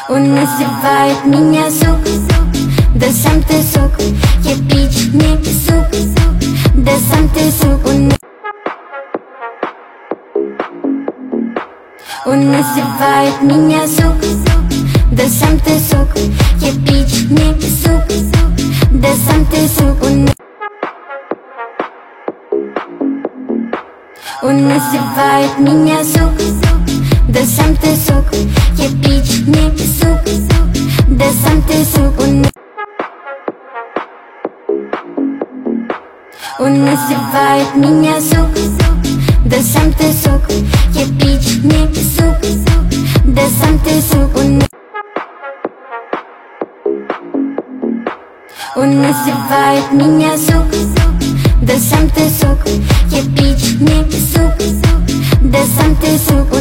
Он называет меня сук, да сам ты сук. Я бич, не сук, да сам ты сук. Он называет меня сук, да сам ты сук. Я бич, не сук, да сам ты сук. Он называет меня сук, да сам ты сук. Я бич, не сук, да сам ты сук. Он называет меня сук, да сам ты сук. Я бич, не сук, да сам ты сук. Он называет меня сук, да сам ты сук. Я бич, не сук, да сам ты сук.